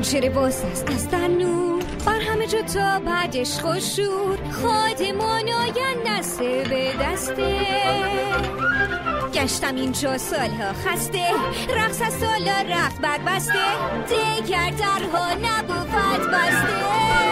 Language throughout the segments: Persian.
شعر باز است از در نور، بر همه جا تا بعدش خوشور، خادمان آینده سه به دسته. گشتم اینجا سالها خسته، رقص از سالا رفت بربسته، دیگر درها نبود بسته.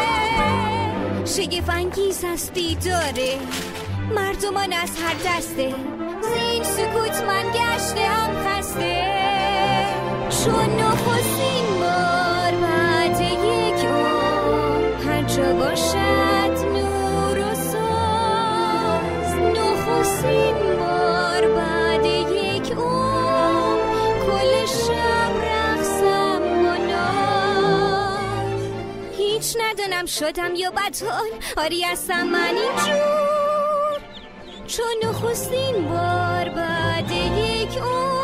شگفت انگیز است دیداره مردمان از هر دسته، زین سکوت من گشتم خسته. چون نخستین بار بعد یک عمر، هر جا باشد نور و ساز. نخستین بار بعد یک عمر، کل شب رقصم با ناز. هیچ ندانم شدم یا بدحال، آری هستم من اینجور. چون نخستین بار بعد یک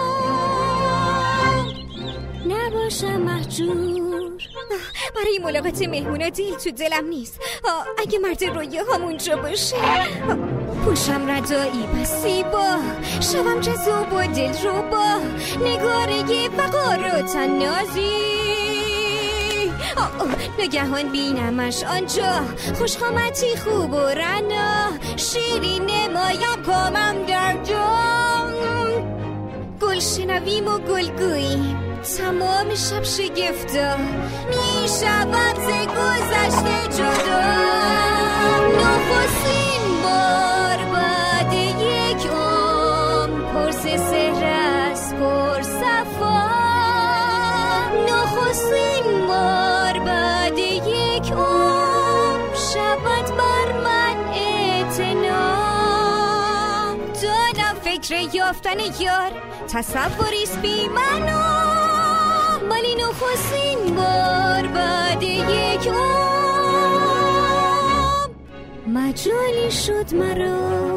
عمر، نباشم محجور. برای ملاقات مهمونا دیل تو دلم نیست. اگه مرد رویه همونجا باشه، پوشم ردایی بسی با، شبم جذاب و دل رو با، نگاره وقار و تنازی. نگهان بینمش آنجا، خوشخامتی خوب و رنا، شیرین نمایم کامم در جام. گل شنویم و گلگوییم تمام شب شگفتا، می شوم ز گذشته جدا. نخستین بار بعد یک عمر، پرس سحر است پر صفا. نخستین بار بعد یک عمر، شود بر من اعتنا. دادم فکر یافتن یار، تصوریست بی معنا، ولی نخستین بار بعد یک عمر، مجالی شد مرا.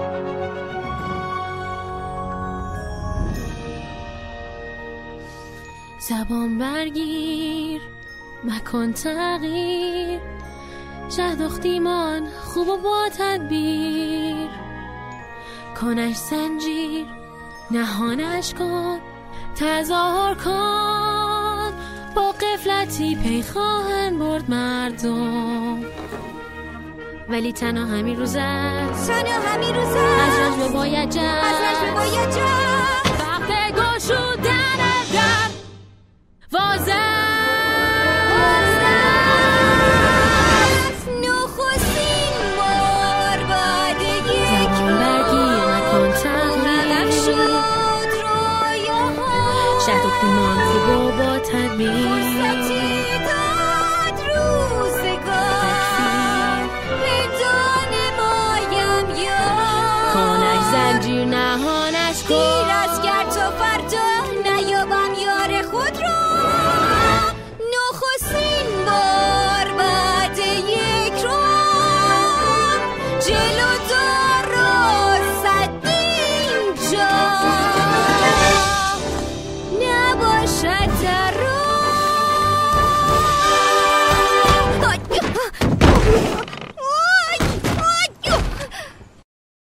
زبان برگیر مکان تغییر، جهد اختیمان خوب و با تدبیر. کنش زنجیر نهانش کن، تظاهر کن با قفلتی پی خواهند برد مردم. ولی تنها همین روز است، از رنج باید جست، وقت گشودن در وازه. نخستین بار بعد یک برگیر مکان تغییر، شد رویاها، شهد اختیمان خوب و با تدبیر. داد روزگار، پیدا نمایم یار. کنش زنجیر نهانش کن،